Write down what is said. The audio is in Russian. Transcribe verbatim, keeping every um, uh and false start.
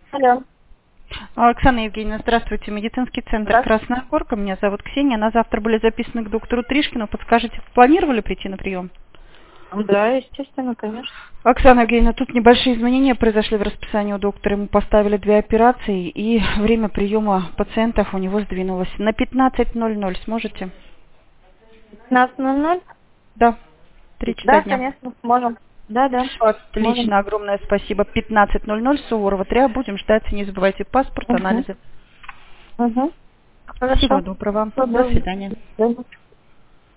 Алло. Оксана Евгеньевна, здравствуйте. Медицинский центр Здравствуйте. «Красная Горка». Меня зовут Ксения. На завтра были записаны к доктору Тришкину. Подскажите, планировали прийти на прием? Да, естественно, конечно. Оксана Евгеньевна, тут небольшие изменения произошли в расписании у доктора. Ему поставили две операции, и время приема пациентов у него сдвинулось. На пятнадцать ноль ноль сможете? пятнадцать ноль ноль? Да, три часа Да, дня. конечно, можем. Да, да. Можем. Отлично, огромное спасибо. пятнадцать ноль ноль, Суворова три. Будем ждать. Не забывайте паспорт, Угу. анализы. Угу. Всего Хорошо. доброго. До Доброго. свидания. До свидания.